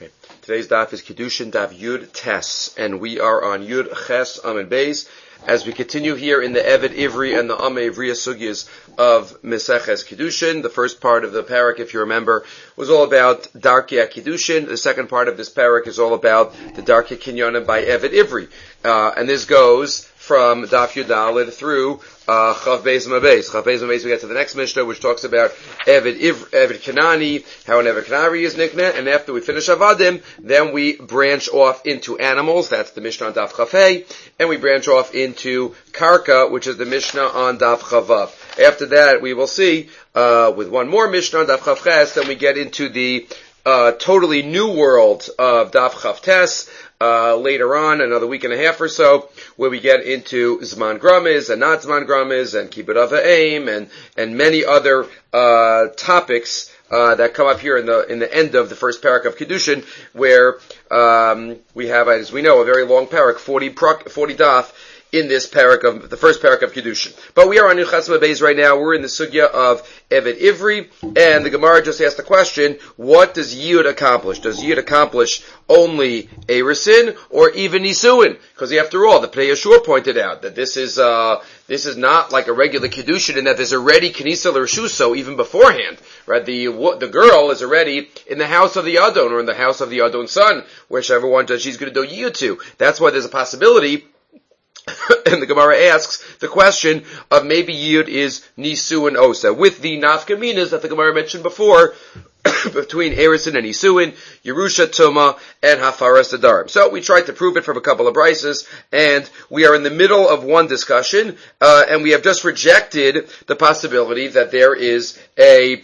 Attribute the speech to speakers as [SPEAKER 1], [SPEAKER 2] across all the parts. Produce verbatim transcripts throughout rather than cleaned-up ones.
[SPEAKER 1] Okay. Today's daf is Kiddushin Daf Yud Tes, and we are on Yud Ches Amud Beis as we continue here in the Eved Ivri and the Ameh Ivriya Sugyas of Meseches Kiddushin. The first part of the parak, if you remember, was all about Darkei Kiddushin. The second part of this parak is all about the Darkei Kinyanim by Eved Ivri, uh, and this goes from Daf Yud Daled through uh, Chav Beis Mabeis. Chav Beis Mabeis, we get to the next Mishnah, which talks about Eved Ivr, Eved Kanani, how an Eved Kanari is nikneh, and after we finish Avadim, then we branch off into animals. That's the Mishnah on Daf Chafei, and we branch off into Karka, which is the Mishnah on Daf Chavav. After that, we will see uh, with one more Mishnah on Daf Chav Ches, then we get into the uh, totally new world of Daf Chav Tes. Uh, later on, another week and a half or so, where we get into Zman Gramiz and not Zman Gramiz and Kibbut Av Ha'im and, and many other, uh, topics, uh, that come up here in the, in the end of the first parak of Kiddushin, where, um, we have, as we know, a very long parak, forty, forty daf, in this parak of, the first parak of Kiddushin. But we are on Yud Ches Amud Beis right now. We're in the sugya of Eved Ivri, and the Gemara just asked the question, what does Yud accomplish? Does Yud accomplish only Erusin or even Nisuin? Because after all, the Pnei Yeshua pointed out that this is, uh, this is not like a regular Kiddushin in that there's already Knisa L'Reshuso even beforehand, right? The, the girl is already in the house of the Adon or in the house of the Adon's son, whichever one that she's going to do Yud to. That's why there's a possibility. And the Gemara asks the question of maybe Yud is Nisuin Osa, with the nafkaminas that the Gemara mentioned before, between Erusin and Nisuin, Yerusha Tuma, and Hafaras Adarim. So we tried to prove it from a couple of brises, and we are in the middle of one discussion, uh, and we have just rejected the possibility that there is a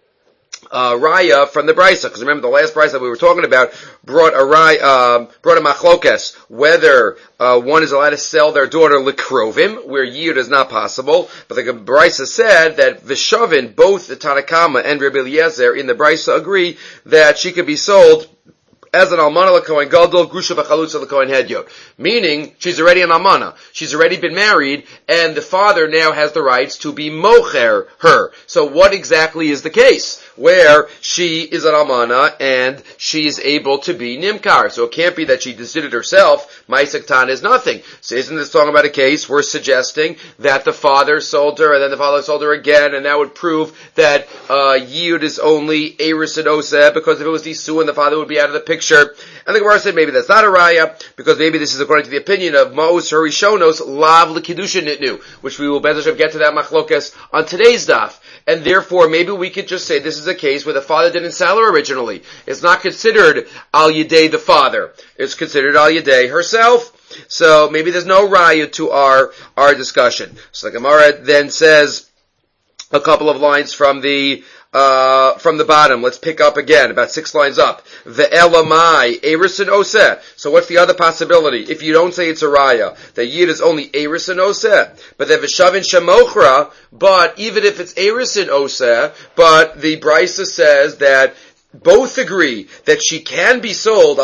[SPEAKER 1] Uh, raya from the brisa, because remember the last brisa that we were talking about brought a raya, um, brought a machlokes, whether uh, one is allowed to sell their daughter likrovim, where yiyud is not possible. But the brisa said that vishavin, both the Tanakama and Rebbe Eliezer in the brisa agree that she could be sold as an almana l'kohen gadol, grusha v'chalutza l'kohen hedyot. Meaning, she's already an almana. She's already been married, and the father now has the rights to be mocher her. So what exactly is the case? Where she is an almana, and she is able to be nimkar. So it can't be that she did it herself. Ma'aseh Katan is nothing. So isn't this talking about a case we're suggesting that the father sold her, and then the father sold her again, and that would prove that, uh, Yiyud is only Eris and Oseh, because if it was Nisuin, the father would be out of the picture. And the Gemara said maybe that's not a raya, because maybe this is according to the opinion of Ma'us Harishonos Lav L'Kiddushin Nitnu, which we will better get to that machlokas on today's daf. And therefore, maybe we could just say this is a case where the father didn't sell her originally. It's not considered Al Yedei the father. It's considered Al Yedei herself. So maybe there's no raya to our, our discussion. So the Gemara then says a couple of lines from the Uh, from the bottom. Let's pick up again, about six lines up. Ve'elamai, Erusin Oseh. So what's the other possibility? If you don't say it's a raya, that Yid is only Erusin Oseh, but then V'shavin Shemochra, but even if it's Erusin Oseh, but the Brisa says that both agree that she can be sold.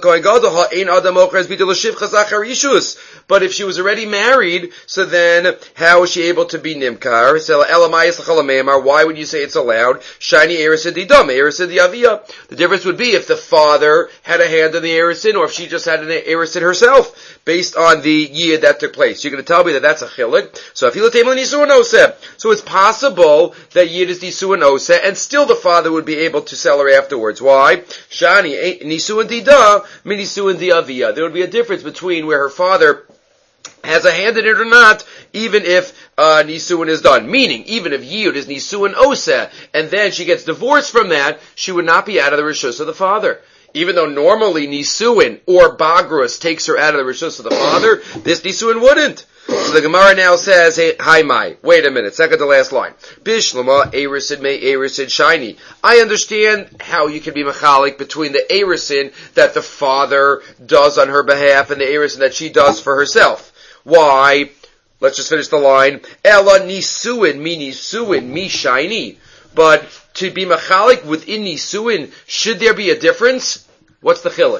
[SPEAKER 1] But if she was already married, so then how is she able to be nimkar? Why would you say it's allowed? Shiny erisin didam, erisin diavia. The difference would be if the father had a hand in the erisin, or if she just had an erisin herself, based on the yid that took place. You're going to tell me that that's a chilik. So if you look at nisuin oseh, so it's possible that yid is nisuin oseh, and still the father would be able to sell her afterwards. Why? Shani nisuin dida, mi nisuin diavia. There would be a difference between where her father has a hand in it or not, even if uh Nisuin is done. Meaning, even if Yiyud is Nisuin Oseh, and then she gets divorced from that, she would not be out of the Rishus of the father. Even though normally Nisuin or Bagrus takes her out of the Rishus of the father, this Nisuin wouldn't. So the Gemara now says, hey, hi mai, wait a minute, second to last line. Bishlama, Erusin may Erusin shiny. I understand how you can be machalik between the Erusin that the father does on her behalf and the Erusin that she does for herself. Why? Let's just finish the line. Ella nisuin, mi nisuin, mi shiny. But to be machalik within nisuin, should there be a difference? What's the chilik?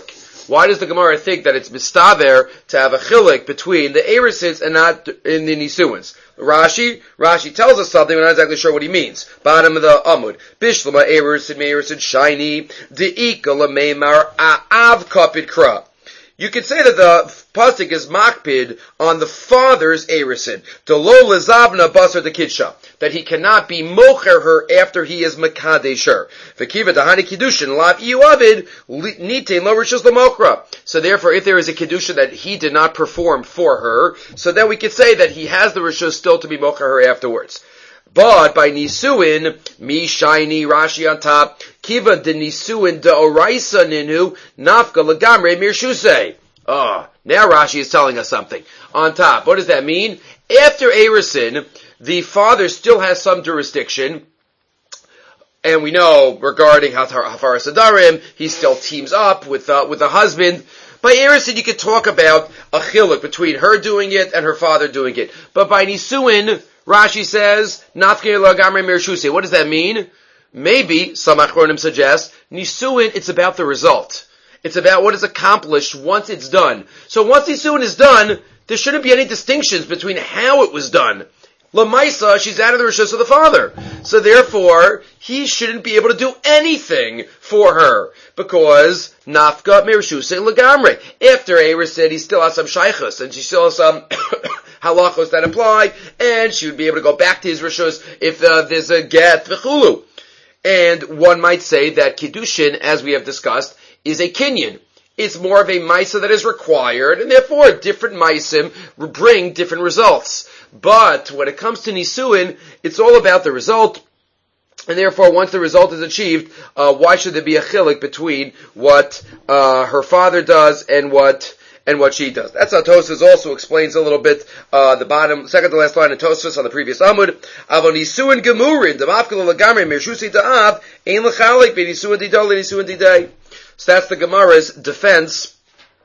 [SPEAKER 1] Why does the Gemara think that it's mistaver to have a chilik between the erisids and not in the nisuins? Rashi, Rashi tells us something, we're not exactly sure what he means. Bottom of the Amud. Bishlama erisid meirisid shiny, de'ika lameimar a'av kapid kra. You could say that the pasuk is makpid on the father's erisid, delo lezavna basar dekidsha, that he cannot be mocher her after he is makadesher. V'kiva dahani kiddushin lav iuavid nitein lo rishus lemokra. So therefore, if there is a kiddushin that he did not perform for her, so then we could say that he has the rishus still to be mocher her afterwards. But by nisuin, mi shiny Rashi on top, kiva de nisuin de oraisa ninu nafka lagamre mirshusei. Ah, now Rashi is telling us something. On top, what does that mean? After erisin, the father still has some jurisdiction, and we know regarding Hafar Sadarim, he still teams up with uh, with the husband. By erisin, you could talk about a chiluk between her doing it and her father doing it. But by nisuin, Rashi says, Nafke lagamre mirshusei. What does that mean? Maybe, some achronim suggest, nisuin, it's about the result. It's about what is accomplished once it's done. So once nisuin is done, there shouldn't be any distinctions between how it was done. Lamaisa, she's out of the rishus of the father. So therefore, he shouldn't be able to do anything for her. Because, nafka mirshusei lagamre. After Eris said he still has some shaychus, and she still has some halachos that apply, and she would be able to go back to his rishus if uh, there's a get v'chulu. And one might say that kiddushin, as we have discussed, is a kinyan. It's more of a maisa that is required, and therefore different maisim bring different results. But when it comes to nisuin, it's all about the result, and therefore once the result is achieved, uh, why should there be a chilik between what uh, her father does and what and what she does? That's how Tosfos also explains a little bit, uh, the bottom, second to last line of Tosfos on the previous Amud. Avon nisuin gemurin, demafkele lagamre, mirshusi da'av, ein lechalik, be nisuin didol, nisuin didei. So that's the Gemara's defense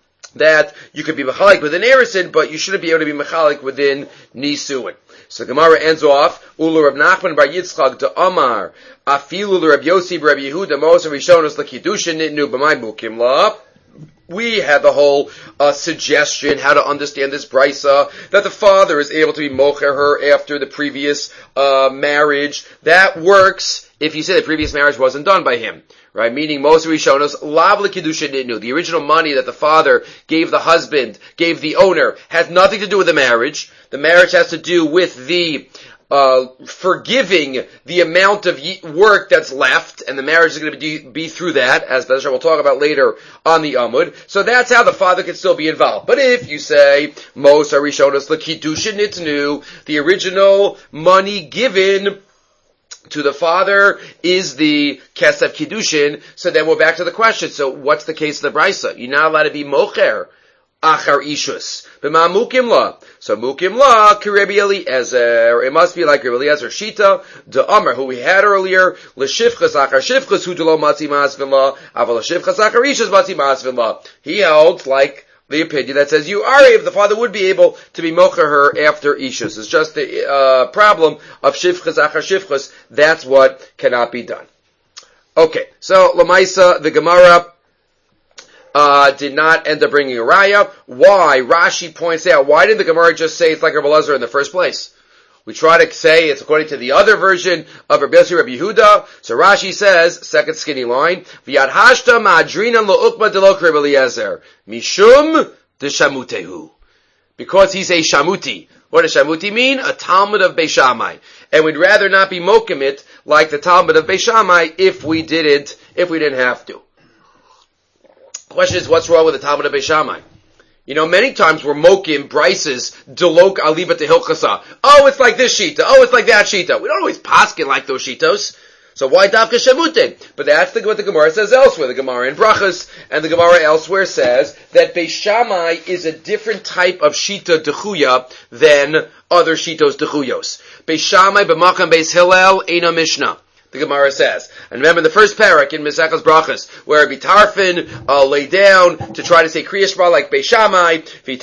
[SPEAKER 1] that you could be mechalik within erisin, but you shouldn't be able to be mechalik within nisuin. So the Gemara ends off, Ulu Rab Nachman bar Yitzchak de Amar, Afilu Rab Yossi bar Rab Yehuda, Moshe Rishonos l'Kiddushin nitnu b'may mukim la. We had the whole uh, suggestion how to understand this brisa, that the father is able to be mocher her after the previous uh, marriage. That works if you say the previous marriage wasn't done by him, right? Meaning Moshe Rishonos lav l'Kiddushin nitnu. The original money that the father gave the husband, gave the owner, has nothing to do with the marriage. The marriage has to do with the Uh, forgiving the amount of work that's left, and the marriage is going to be, be through that, as Bezra we'll talk about later on the Amud. So that's how the father can still be involved. But if you say, Mos Harishonos l'Kiddushin nitnu, the original money given to the father is the Kesef Kiddushin, so then we're back to the question. So what's the case of the Brisa? You're not allowed to be mocher achar ishus. B'ma mukim la. So mukim la, Rabbi Eliezer. It must be like Rabbi Eliezer Shita, the Amar, who we had earlier, l'shivchas achar shivchas, hu delo matzi masvin la, aval l'shivchas achar ishus matzi masvin la. He held like the opinion that says you are able, the father would be able to be mocher her after ishus. It's just the uh, problem of shivchas achar shivchas. That's what cannot be done. Okay, so Lamaisa, the Gemara, Uh, did not end up bringing a raya. Why? Rashi points out, why didn't the Gemara just say it's like Rabbi Elazar in the first place? We try to say it's according to the other version of Rabbi Yossi Rabbi Yehuda. So Rashi says, second skinny line, V'yad hashta ma'adrinan lo'ukma delok Rabbi Eliezer, mishum deshamutehu. Because he's a shamuti. What does shamuti mean? A Talmud of Beis Shammai. And we'd rather not be mokim it like the Talmud of Beis Shammai if we didn't, if we didn't have to. Question is, what's wrong with the Talmud of Beis Shammai? You know, many times we're mokim brises delok aliba tehilchasa. Oh, it's like this shita. Oh, it's like that shita. We don't always paskin like those shitos. So why dafka shemute? But that's the, what the Gemara says elsewhere. The Gemara in Brachas and the Gemara elsewhere says that Beis Shammai is a different type of shita dechuya than other shitos dechuyos. Beis Shammai b'makam Beis Hillel eina mishnah. The Gemara says. And remember the first parak in Mesechus Brachas, where Bitarfin uh, lay down to try to say Kriya Shema like Beis Shammai,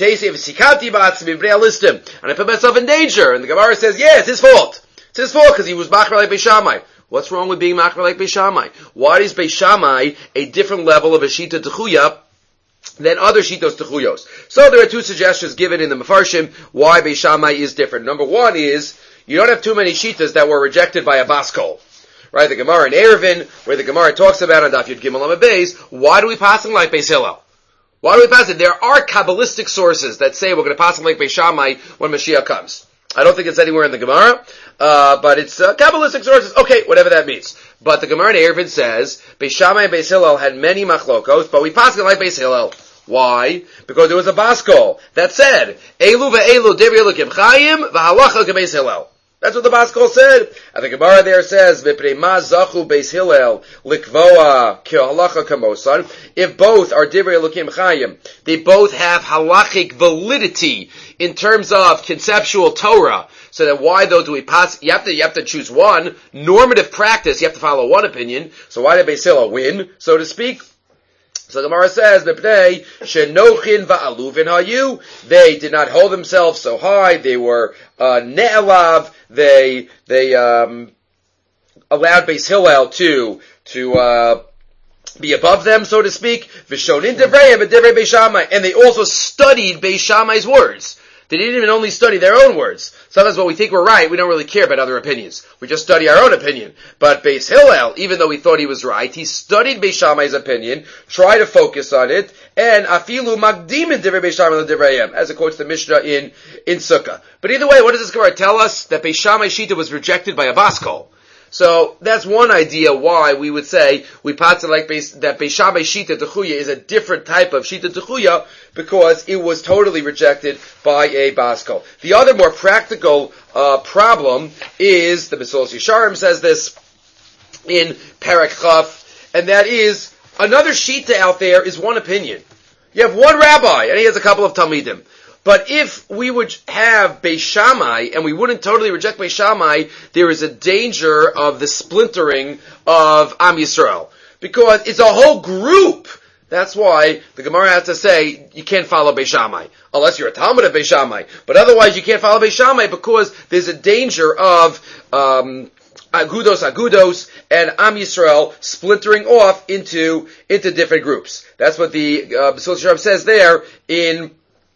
[SPEAKER 1] and I put myself in danger. And the Gemara says, yeah, it's his fault. It's his fault because he was Machmer like Beis Shammai. What's wrong with being Machmer like Beis Shammai? Why is Beis Shammai a different level of a Shita Dechuya than other shitos techuyos. So there are two suggestions given in the Mefarshim why Beis Shammai is different. Number one is, you don't have too many shitas that were rejected by a Baskol. Right, the Gemara in Erevin, where the Gemara talks about on Daf Yud Gimel Amud Beis, why do we pass him like Beis Hillel? Why do we pass it? There are Kabbalistic sources that say we're going to pass him like Beis Shammai when Mashiach comes. I don't think it's anywhere in the Gemara, uh, but it's uh, Kabbalistic sources. Okay, whatever that means. But the Gemara in Erevin says, Beis Shammai and Beis Hillel had many machlokos, but we pass him like Beis Hillel. Why? Because there was a Baskol that said, Elu ve'elu divrei Elokim chayim v'halacha k'Beis Hillel. That's what the Baskol said. And the Gemara there says, V'prei ma zachu Beis Hillel likvoa k'halacha k'mosan. If both are divrei Elokim chayim, they both have halachic validity in terms of conceptual Torah. So then why though do we pass, you have to, you have to choose one, normative practice, you have to follow one opinion. So why did Beis Hillel win, so to speak? So the Gemara says, "B'pnei shenochin va'aluvin hayu." They did not hold themselves so high. They were uh, ne'elav. They they um, allowed Beis Hillel to to uh, be above them, so to speak. V'shonin devrei v'devrei Beis Shammai, and they also studied Beis Shammai's words. They didn't even only study their own words. Sometimes when we think we're right, we don't really care about other opinions. We just study our own opinion. But Beis Hillel, even though he thought he was right, he studied Beis Shammai's opinion, tried to focus on it, and afilu magdimin divrei Beis Shammai l'divrayim, as it quotes the Mishnah in, in Sukkah. But either way, what does this Gemara tell us? That Beis Shammai Shita was rejected by a Baskol. So that's one idea why we would say we pass it like Beis, that Beis Shammai Shita Techuya is a different type of Shita Techuya because it was totally rejected by a Baskol. The other more practical uh, problem is, the Mesillas Yesharim says this in Perek Chaf, and that is, another Shita out there is one opinion. You have one rabbi, and he has a couple of Talmidim. But if we would have Beis Shammai, and we wouldn't totally reject Beis Shammai, there is a danger of the splintering of Am Yisrael. Because it's a whole group. That's why the Gemara has to say, you can't follow Beis Shammai. Unless you're a Talmud of Beis Shammai. But otherwise you can't follow Beis Shammai because there's a danger of um, Agudos Agudos and Am Yisrael splintering off into, into different groups. That's what the uh, Mesillas Yesharim says there in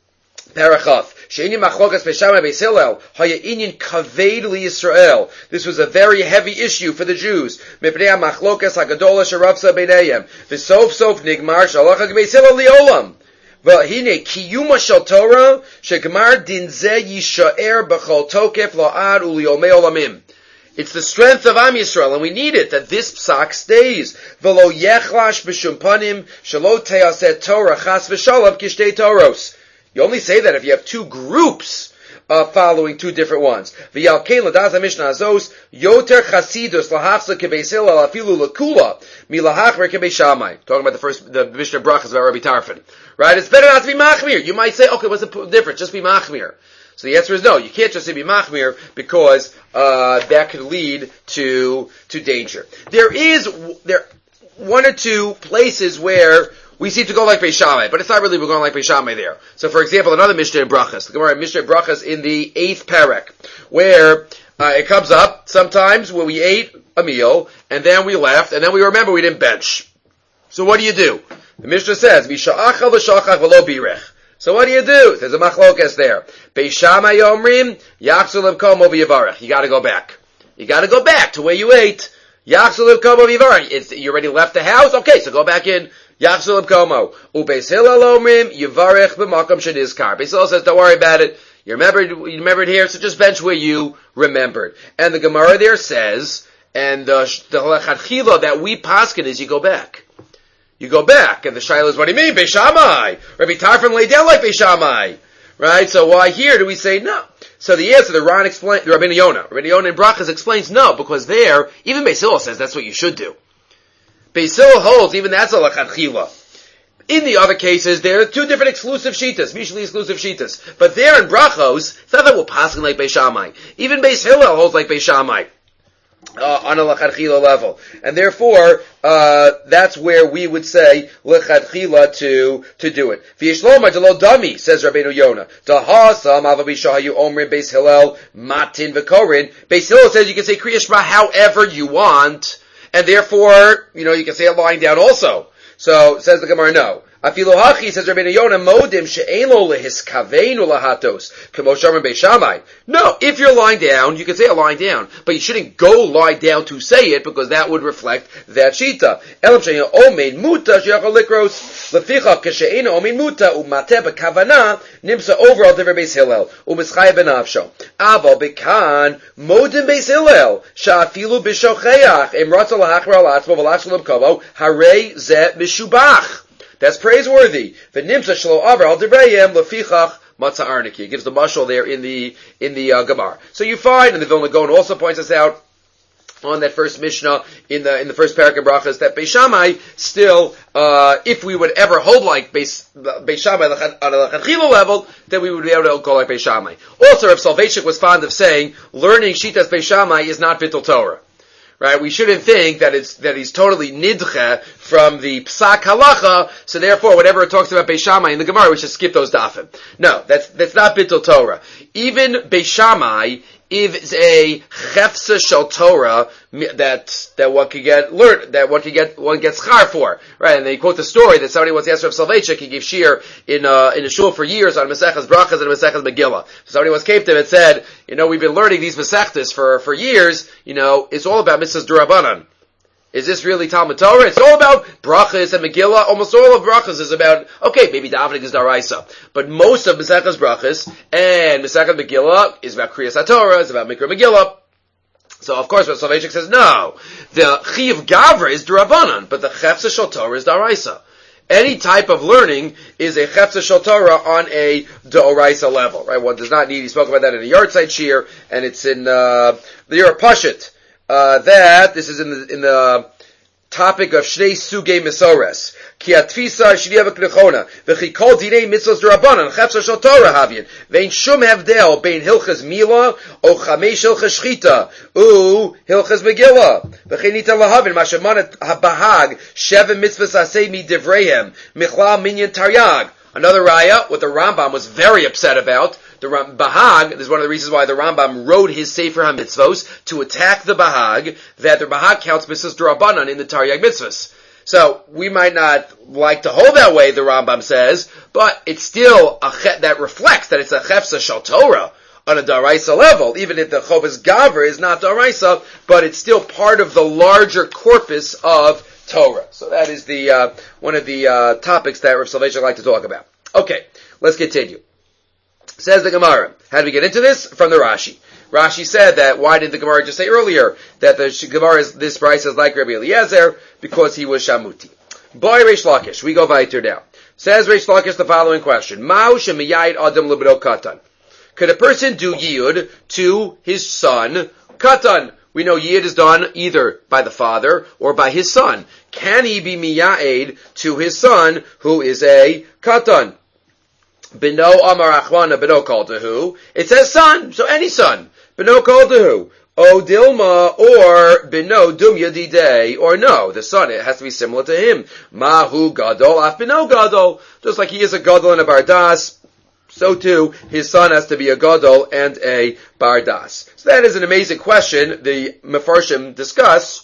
[SPEAKER 1] Parachaf. She'inyan machlokas Beis Shammai Beis Hillel haya inyan kaved liYisrael. This was a very heavy issue for the Jews. Mipnei machlokas hagadola sherabsa beinayim. V'sof sof nigmar shalacha Beis Hillel liolam. V'hine kiyuma shel Torah shegmar din ze yishaer b'chol tokef la'ad uliomei olamim. It's the strength of Am Yisrael, and we need it, that this psak stays. V'lo yechlash b'shum panim shelo te'aseh Torah chas v'shalom kishtei Toros. You only say that if you have two groups uh, following two different ones. V'yalkein l'das Mishnah Azos yoter chasidus lahafsa kebeis Hillel afilu lekula milahachmer kebeis Shammai. Talking about the first, the Mishnah Brachas about Rabbi Tarfon. Right? It's better not to be machmir. You might say, okay, what's the difference? Just be machmir. So the answer is no. You can't just say be machmir because uh, that could lead to to danger. There is there one or two places where we seem to go like Beis Shammai, but it's not really we're going like Beis Shammai there. So, for example, another Mishnah in Brachas, the Gemara Mishnah in Brachas in the eighth parak, where uh, it comes up sometimes when we ate a meal and then we left and then we remember we didn't bench. So, what do you do? The Mishnah says, "V'sha'achal v'shachach v'lo birech." So, what do you do? There's a machlokas there. Beis Shammai yomrim yachzul l'mkomo v'yivarech. You got to go back. You got to go back to where you ate. Yachzul l'mkomo v'yivarech. You already left the house. Okay, so go back in. Yachzul l'mkomo. Ubeis Hillel omrim yivarech b'makom shenizkar. Beis Hillel says, don't worry about it. You remembered, you remembered here, so just bench where you remembered. And the Gemara there says, and the the halachachila that we paskin is you go back. You go back, and the shaila is, what do you mean, Beis Shammai? Rabbi Tarfon laid down like Beis Shammai. Right? So why here do we say no? So the answer, the Ran explains, the Rabbeinu Yonah, Rabbeinu Yonah in Brachas explains no, because there, even Beis Hillel says that's what you should do. Beis Hillel holds, even that's a lachatchila. In the other cases, there are two different exclusive shitas, mutually exclusive shitas. But there in Brachos, it's not that we're passing like Beis Shammai. Even Beis Hillel holds like Beis Shammai. Uh, on a lachatchila level. And therefore, uh, that's where we would say lachatchila to, to do it. V'yishloma delo dami, says Rabbeinu Yonah. Dahasam avabishahayu omrim Beis Hillel matin v'korin. Beis Hillel says you can say Kriya Shema however you want, and therefore, you know, you can say it lying down also. So, says the Gemara, no. Afilu hachi, says Rabbeinu Yonah, modim she'elo lehiskaveinu lahatos, kamo shamar beishamai. No, if you're lying down, you can say a lying down, but you shouldn't go lie down to say it, because that would reflect that shita. Elam she'ena omein muta she'achal likros, leficha keshe'ena omein muta, u'mateh b'kavana, nimsa over al diver beis Hillel, u'mischaya benavsho. Aval bekan, modim beis Hillel, sha'afilu b'shocheach, em ratza lahachra al atzmo v'lach shalom kovo, harei zeh mishubach. That's praiseworthy. V'nimsa shelo avar al divrayim lefichach matzah arniki. It gives the mashal there in the in the uh, Gemara. So you find, and the Vilna Gaon also points us out on that first Mishnah in the in the first parak of brachas, that Beis Shammai still, uh, if we would ever hold like Beis Beis Shammai on a Chachila level, then we would be able to go like Beis Shammai. Also, Rav Soloveitchik was fond of saying, learning Shitas Beis Shammai is not Bittul Torah. Right? We shouldn't think that it's, that he's totally nidche from the psak halacha, so therefore whatever it talks about Beis Shammai in the Gemara, we should skip those dafim. No, that's, that's not Bittul Torah. Even Beis Shammai is a chefsa shel Torah that, that one could get learned, that one could get, one gets char for. Right? And they quote the story that somebody once asked Rav Soloveitchik, he gave shir in, uh, in a shul for years on Maseches Brachas and Maseches Megillah. So somebody once came to him and said, you know, we've been learning these Masechtas for, for years, you know, it's all about Mitzvahs D'Rabbanan. Is this really Talmud Torah? It's all about brachas and Megillah. Almost all of brachas is about, okay, maybe davening is daraisa, but most of Maseches brachas and Maseches Megillah is about Kriyas HaTorah, is about Mikra Megillah. So of course, Rav Soloveitchik says no. The Chiv Gavra is D'Rabbanan, but the Chefza Shel Torah is daraisa. Any type of learning is a Chefza Shel Torah on a D'Oraisa level, right? One does not need, he spoke about that in a yard side shir, and it's in, uh, the Yer Pashit. Uh, that, this is in the, in the topic of Shnei Sugei Mesores. Ki atfisa shliava knechona. V'chi kol dinei mitzvos d'Rabbanan. Chefsa shel Torah havyin. Vein shum hevdel bein hilchas Mila o chamesh hilchas Shchita u hilchas Megillah. V'chi nita lahavin mashamanat habahag sheva mitzvos aseh mi divreihem michlal minyan taryag. Another raya, what the Rambam was very upset about. The Ram- Bahag, this is one of the reasons why the Rambam wrote his Sefer HaMitzvos, to attack the Bahag, that the Bahag counts mitzvahs d'Rabbanan in the Taryag mitzvahs. So, we might not like to hold that way, the Rambam says, but it's still a che- that reflects that it's a Chefsa Shel Torah on a Daraisa level, even if the Chovas Gavra is not Daraisa, but it's still part of the larger corpus of Torah. So that is the, uh, one of the, uh, topics that Rav Soloveitchik like to talk about. Okay, let's continue. Says the Gemara. How did we get into this? From the Rashi. Rashi said that, why did the Gemara just say earlier that the Gemara is, this price is like Rabbi Eliezer? Because he was Shamuti. Boy Reish Lakish. We go weiter now. Says Reish Lakish the following question. Ma'u shemiyayid adam libro katan. Could a person do yiyud to his son katan? We know yiyud is done either by the father or by his son. Can he be miyayid to his son who is a katan? Beno Amar Achwana Beno Kaltahu. It says son, so any son. Beno Kaltahu. O Dilma or Beno Dum Yadidei, or no, the son, it has to be similar to him. Mahu Gadol Af Beno Gadol. Just like he is a Gadol and a Bardas, so too, his son has to be a Gadol and a Bardas. So that is an amazing question the Mefarshim discuss,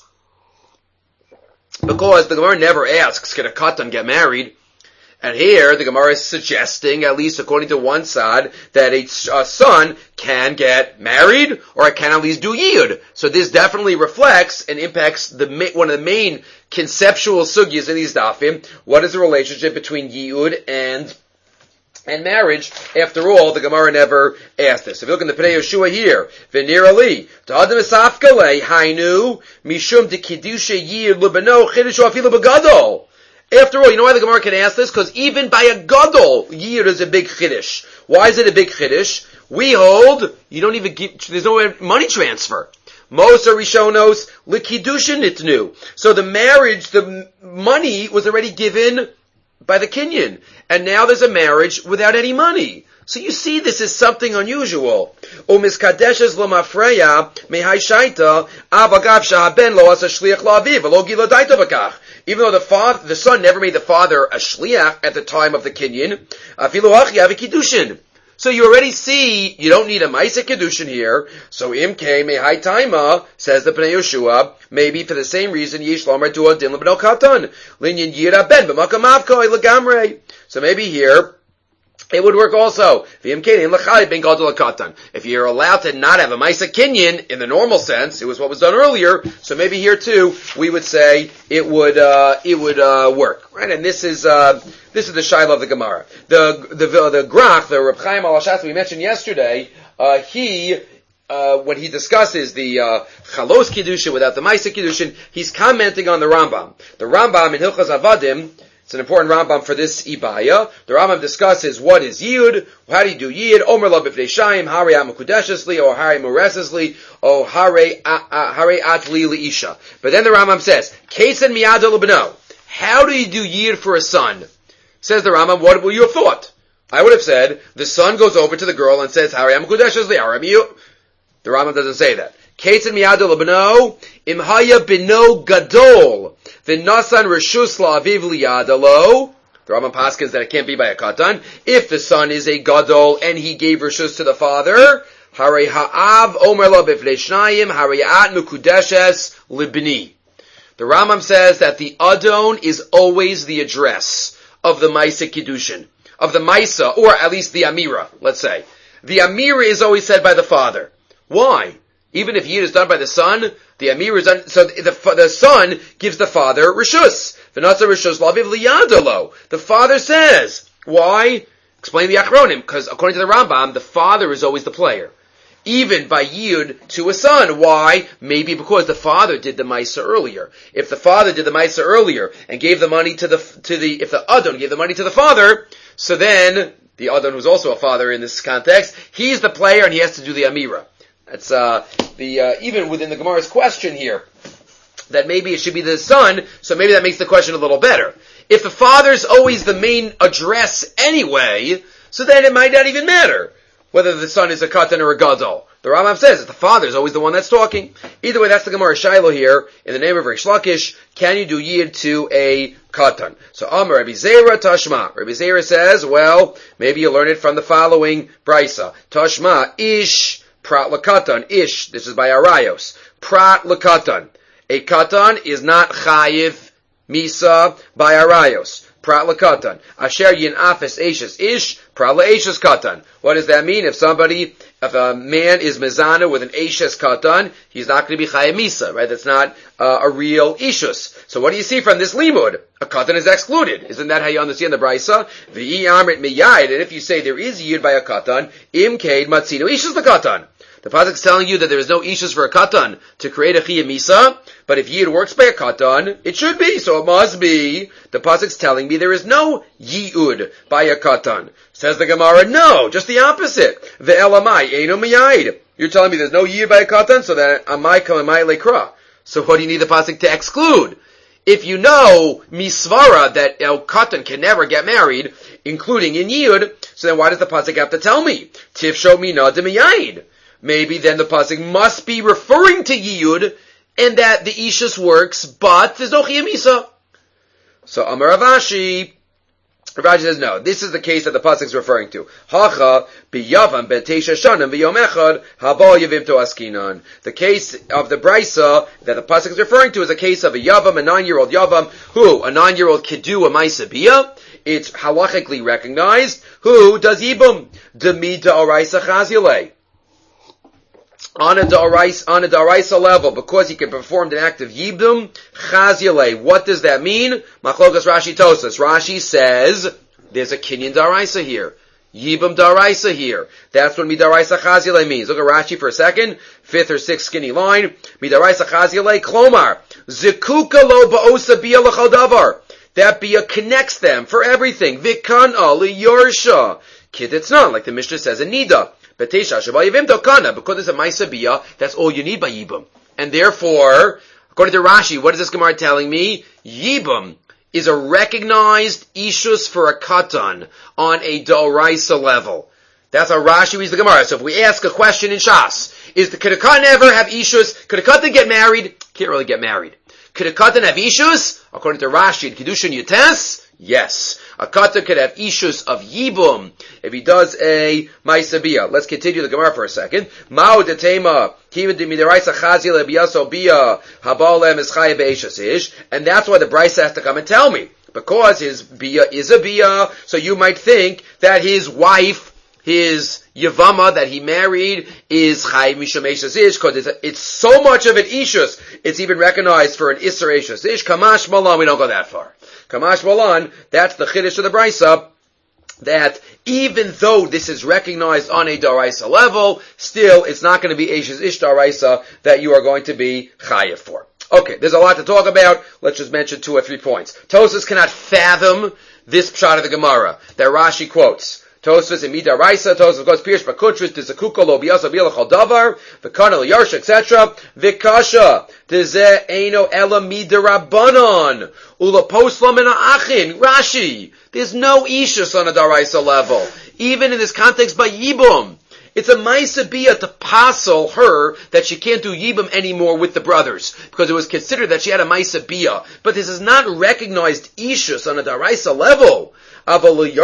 [SPEAKER 1] because the Gemara never asks, can a Katan get married? And here, the Gemara is suggesting, at least according to one side, that a, a son can get married, or can at least do yiyud. So this definitely reflects and impacts the one of the main conceptual sugyas in these dafim. What is the relationship between yiyud and and marriage? After all, the Gemara never asked this. If you look in the Pnei Yeshua here, V'nir Ali, Ta'adam esafkale, Hainu, Mishum de Kiddusha yiyud l'beno, Chidushu afilu b'gadol. After all, you know why the Gemara can ask this? Because even by a gadol, yiyud is a big chiddush. Why is it a big chiddush? We hold, you don't even give, there's no money transfer. Most are rishonos, l'kiddushin nitnu. So the marriage, the money was already given by the kinyan. And now there's a marriage without any money. So you see this is something unusual. Umiskadeshes lo mafreya mehai shaita avagav shahaben lo asa shliach la'aviv lo gila daita bakach. Even though the father, the son never made the father a shliach at the time of the kinyan, afilu hachi avi kiddushin. So you already see, you don't need a Maisa Kedushin here. So Imke Mehai Taima, says the Pnei Yeshua, maybe for the same reason, Yish Lomar Dua Din Lebno Katan, Linyan Yira Ben, B'makam Avkoi Legamre. So maybe here, it would work also. If you're allowed to not have a Maisa Kinyan in the normal sense, it was what was done earlier, so maybe here too, we would say it would, uh, it would, uh, work. Right? And this is, uh, this is the Shiloh of the Gemara. The, the, the, the Grach, the Reb Chaim Al-Hashatz we mentioned yesterday, uh, he, uh, when he discusses the, uh, Chalos Kiddushin without the Maisa Kiddushin, he's commenting on the Rambam. The Rambam in Hilchos Avadim, it's an important Rambam for this Ibaya. The Rambam discusses what is Yid, how do you do Yid, Omer lo b'fnei Shayim, Hare Amakudeshesli, or Hare Moresesli, or Hare Atli Leisha. But then the Rambam says, Keisen miyado l'beno. How do you do Yid for a son? Says the Rambam, what would you have thought? I would have said, the son goes over to the girl and says, Hare Amakudeshesli, Hare Miyu. The Rambam doesn't say that. Keisen miyado l'beno, imhaya beno gadol. V'nasan reshus la'aviv liyadalo. The Rambam paskins that it can't be by a katan. If the son is a gadol and he gave reshus to the father, harei ha'av omer lo b'fnei shnayim harei at mukudeshes libni. The Rambam says that the adon is always the address of the Maisa Kiddushin, of the Maisa, or at least the Amira, let's say. The Amira is always said by the father. Why? Even if Yid is done by the son, the Amir is done, so the, the son gives the father Rishus. V'natza Rishus laviv liyadalo. The father says. Why? Explain the Achronim, because according to the Rambam, the father is always the player. Even by Yid to a son. Why? Maybe because the father did the Maisa earlier. If the father did the Maisa earlier and gave the money to the, to the, if the Adon gave the money to the father, so then, the Adon who's also a father in this context, he's the player and he has to do the Amira. That's uh, the uh, even within the Gemara's question here, that maybe it should be the son, so maybe that makes the question a little better. If the father's always the main address anyway, so then it might not even matter whether the son is a katan or a gadol. The Rambam says that the father is always the one that's talking. Either way, that's the Gemara Shiloh here, in the name of Reish Lakish. Can you do Yid to a katan? So Amar Rabbi Zera Tashma. Rabbi Zera says, well, maybe you learn it from the following Brisa. Tashma, Ish, Prat Lakatan, Ish, this is by Arayos. Prat Lakatan. A katan is not chayiv misa by Arayos. Prat Lakatan. Asher yin afes eshes ish, prat la'eshes katan. What does that mean? If somebody, if a man is mezana with an eshes katan, he's not going to be chayiv misa, right? That's not uh, a real ishus. So what do you see from this limud? A katan is excluded. Isn't that how you understand the brisa? V'yi amrit miyayid. And if you say there is yid by a katan, im kaid matzino ishus the katan. The pasuk is telling you that there is no ishus for a katan to create a chiyuv misa, but if yid works by a katan, it should be, so it must be. The pasuk is telling me there is no yiud by a katan. Says the Gemara, no, just the opposite. Ve'elamai eino miyayid. You're telling me there's no yid by a katan, so that amai kam amai lekra. So what do you need the pasuk to exclude? If you know misvara that a katan can never get married, including in yid, so then why does the pasuk have to tell me? Tifsho mina de miyayid. Maybe then the pasuk must be referring to Yiyud, and that the Ishus works, but there's no Chiyuv Misa. So Amar Rav Ashi, Rav Ashi says no. This is the case that the pasuk is referring to. Hacha biyavam betesha shanim biyom echad haba yavim to askinan. The case of the brisa that the pasuk is referring to is a case of a yavam, a nine-year-old yavam, who a nine-year-old could do a ma'aseh biyah. It's halachically recognized. Who does yibum? Demida oraisa chazilei. On a daraisa, on a daraisa level, because he can perform an act of yibum, chazilei. What does that mean? Machlokas Rashi Tosas. Rashi says there's a kinyan daraisa here, yibum daraisa here. That's what midaraisa chazilei means. Look at Rashi for a second. Fifth or sixth skinny line. Midaraisa chazilei klomar zikuka lo ba'osa bia l'chal davar. That bia connects them for everything. Vikana liyorsha. Kiditz like the Mishnah says in Nida. Because it's a Maisa Biyah, that's all you need by Yibum. And therefore, according to Rashi, what is this Gemara telling me? Yibum is a recognized Ishus for a Katan on a Doraisa level. That's how Rashi reads the Gemara. So if we ask a question in Shas, is the, could a Katan ever have Ishus? Could a Katan get married? Can't really get married. Could a Katan have Ishus? According to Rashi, in Kiddushin Yutes, yes. A katan could have ishus of yibum if he does a ma'isa bia. Let's continue the Gemara for a second. Mao detema kiva de midaraisa chazia lebiyaso bia habalem eschaya beishas ish, and that's why the Bryce has to come and tell me, because his bia is a bia. So you might think that his wife, his Yavama that he married, is Chai Misham Eishas Ish, because it's, it's so much of an Ishus, it's even recognized for an Isser Eishas Ish. Kamash Malan, we don't go that far. Kamash Malan, that's the Chiddush of the Brisa, that even though this is recognized on a Daraisa level, still it's not going to be Eishas Ish Daraisa that you are going to be Chayav for. Okay, there's a lot to talk about. Let's just mention two or three points. Tosfos cannot fathom this pshat of the Gemara that Rashi quotes. Tosfos in Mida Raisa, Tosfos goes Pirish Bakutris, Dizakuko Lo Biyasa Bilachal Davar, V'Kanal Yarsha, et cetera. Vikasha, Dize Eino Ela Mida Rabbanon, Ula Poslam and Achin, Rashi. There's no Ishus on a Daraisa level, even in this context by Yibum. It's a Maisa Bia to passel her that she can't do Yibum anymore with the brothers, because it was considered that she had a Maisa Bia. But this is not recognized Ishus on a Daraisa level. That's not what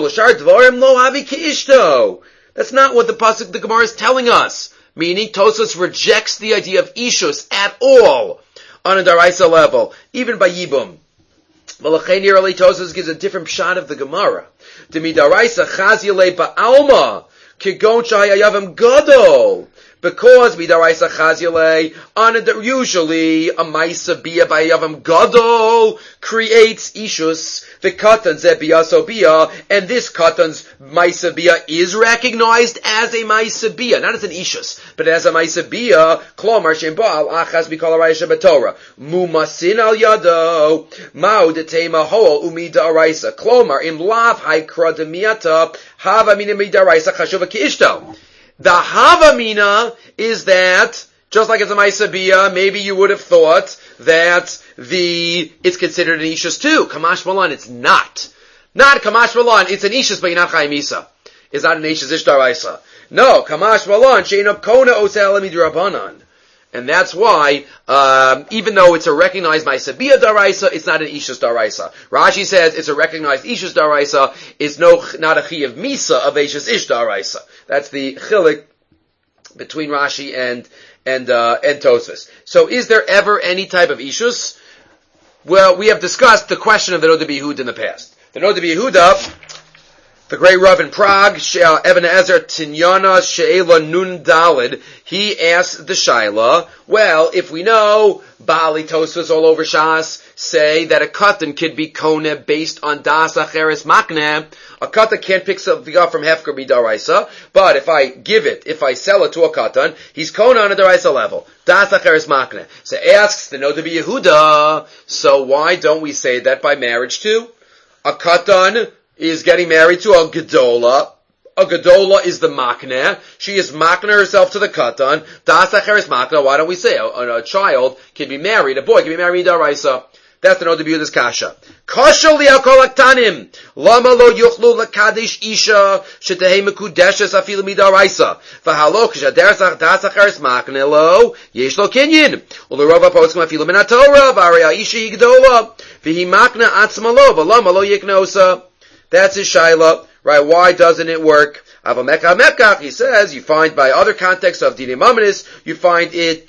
[SPEAKER 1] the pasuk the Gemara is telling us. Meaning, Tosfos rejects the idea of ishus at all on a daraisa level, even by yibum. V'lachein early Tosfos gives a different pshat of the Gemara. Demi daraisa chazile ba'alma kigon shayayavim gadol. Because midaraisa chazile, on a, usually a maisa bia by yavam gadol creates ishus, the katan ze bia so bia, and this katan's maisa bia is recognized as a maisa bia, not as an ishus, but as a maisa bia. Klomar shem ba'al achas mikol araisa b'torah mumasin al yado mao detema ho umidaraisa. Klomar im lav haikra demiata hava mina midaraisa chashuva kiishto. The Havamina is that, just like it's a Maisa Bia, maybe you would have thought that the, it's considered an Ishus too. Kamash Malan, it's not. Not Kamash Malan, it's an Ishus, but you're not Chai Misa. It's not an Ishus Ish Daraisa. No, Kamash Malan, Shein Kona Osel Midrabanan. And that's why, um, even though it's a recognized Maisa Bia Daraisa, it's not an Ishus Daraisa. Rashi says it's a recognized Ishus Daraisa, it's no, not a Chiyav Misa of Ishus Ish Daraisa. That's the chilik between Rashi and, and, uh, and Tosfos. So is there ever any type of Ishus? Well, we have discussed the question of the Noda B'Yehuda in the past. The Noda B'Yehuda, the great Rav in Prague, Eben Ezer Tinyana She'ela Nun Dalid, he asked the Shaila, well, if we know Bali Tosfos all over Shas say that a katan could be kone based on das acheres makne, a katan can't pick something up from hefker b'daraisa, but if I give it, if I sell it to a katan, he's kone on a daraisa level. Das acheres makne. So asks the Noda B'Yehuda, so why don't we say that by marriage too? A katan is getting married to a gedola. A gedola is the makne. She is makne herself to the katan. Das acheres makne. Why don't we say a, a, a child can be married, a boy can be married daraisa? That's the Noda B'Yehuda's kasha. Kasha li'akol aktanim. Lama lo yuchlu l'kadesh isha shetehei mekudeshes afilu midaraisa. V'halo k'shader das acheres makne lo yesh lo kinyin. U'lerova poskim afilu min haTorah v'arei ha'isha hi gedola. V'hi makne atzma lo v'lama lo yiknosa. That's his shaila, right? Why doesn't it work? Avamekach mekach, he says, you find by other contexts of Dinei Mamonis, you find it,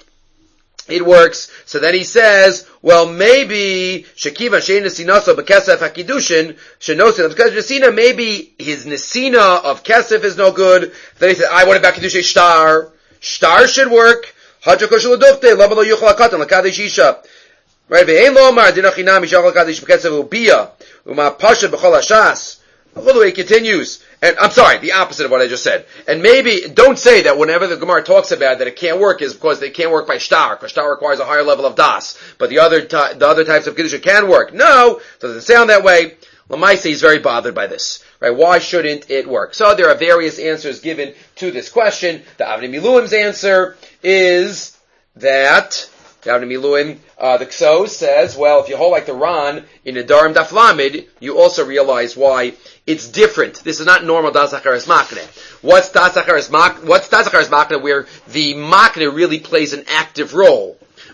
[SPEAKER 1] it works. So then he says, well, maybe, Shekiva shein nesinaso b'kesef hakidushin, shenosin, because nesina, maybe his nesina of kesef is no good. Then he said, I want it back kedushay shtar. Shtar should work. Hajakosh l'dufte, lama lo yuchal hakatan, l'kadesh isha. Right? Ve'ein lo amar, dinachinam yishachal l'kadesh b'kesef u'biyah. Uma pasha b'chol hashas. All the way it continues. And I'm sorry, the opposite of what I just said. And maybe, don't say that whenever the Gemara talks about that it can't work is because they can't work by shtar, because shtar requires a higher level of das. But the other, ty- the other types of kedusha can work. No, doesn't sound that way. Lamaisa is very bothered by this. Right? Why shouldn't it work? So there are various answers given to this question. The Avnei Miluim's answer is that the Avnei Miluim, uh, the Ksos says, well, if you hold like the Ran in Nedarim Daf Lamed, you also realize why it's different. This is not normal Das Acheres Makne. What's Das Acheres Makne? What's Das Acheres Makne where the Makne really plays an active role?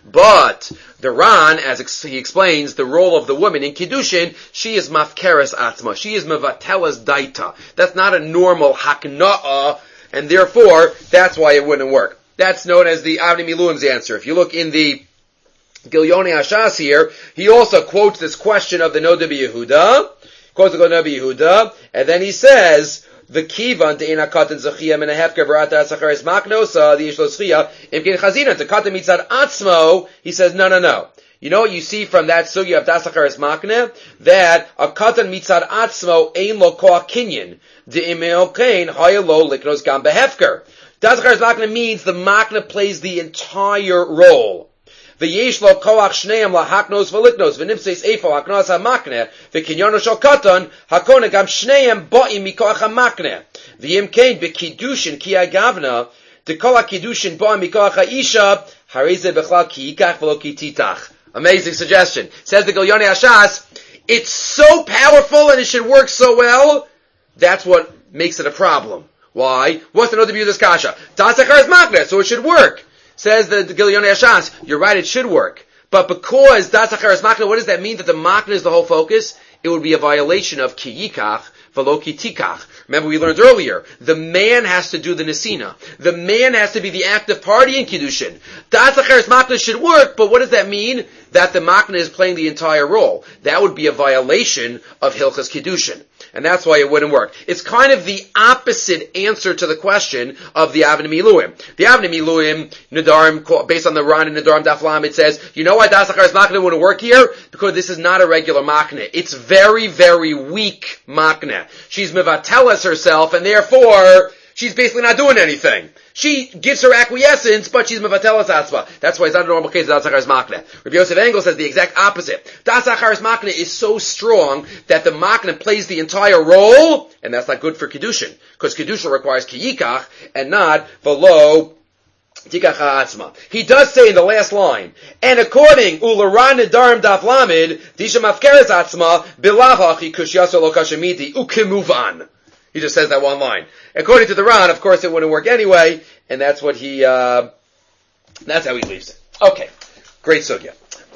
[SPEAKER 1] But the Ran, as ex- he explains, the role of the woman in Kiddushin, she is mafkeres atzma. She is mevatelas daita. That's not a normal hakna'ah, and therefore, that's why it wouldn't work. That's known as the Avnei Miluim's answer. If you look in the Gilyonei Hashas here, he also quotes this question of the Noda B'Yehuda, quotes the Noda B'Yehuda, and then he says, the kivan to ina katan zachia min ahefker verata sacharis maknosa the ishlo zchia imkin chazina to katan mitzad atzmo. He says no, no, no. You know what you see from that sugya of dasacharis makne, that a katan mitzad atzmo ein lo koach kinyan de imeo kain hayalo liknos gam behefker. Dasacharis makne means the makne plays the entire role. V'yesh lo koach shneim lahaknos v'liknos v'nimseis eifo haknos hamakne v'kinyono shel katan hakone gam shneim ba'im mikoach hamakne v'yim kein b'kiddushin ki agavna dekol ha'kiddushin ba'im mikoach ha'isha harize b'chlal ki yikach v'lo ki titach. Amazing suggestion. Says the Gilyonei Hashas, it's so powerful and it should work so well, that's what makes it a problem. Why? What's the Noda B'Yehuda's kasha? Dasachar is makne, so it should work. Says the, the Gilyonei Hashas, you're right, it should work. But because Dasachar is makna, what does that mean? That the makna is the whole focus? It would be a violation of ki yikach v'lo ki tikach. Remember we learned earlier, the man has to do the nesina. The man has to be the active party in Kiddushin. Dasachar is makna should work, but what does that mean? That the makna is playing the entire role. That would be a violation of Hilchas Kiddushin. And that's why it wouldn't work. It's kind of the opposite answer to the question of the Avnei Miluim. The Avnei Miluim, Nedarim, based on the Ran and Nedarim Daf Lam, it says, you know why Dasachar is makna wouldn't work here? Because this is not a regular makna. It's very, very weak makna. She's mevateles herself, and therefore, she's basically not doing anything. She gives her acquiescence, but she's mevateles atzma. That's why it's not a normal case of Dasachar makna. Rabbi Yosef Engel says the exact opposite. Dasachar makna is so strong that the makna plays the entire role, and that's not good for Kiddushin, because Kiddushin requires ki yikach, and not v'lo tikach ha'atzma. He does say in the last line, and according ularan nedarim daf lamed, disha mafkeres atzma, bilav kush yaso lo kashamiti, ukimuvan. He just says that one line. According to the Ran, of course, it wouldn't work anyway, and that's what he, uh, that's how he leaves it. Okay. Great sugya.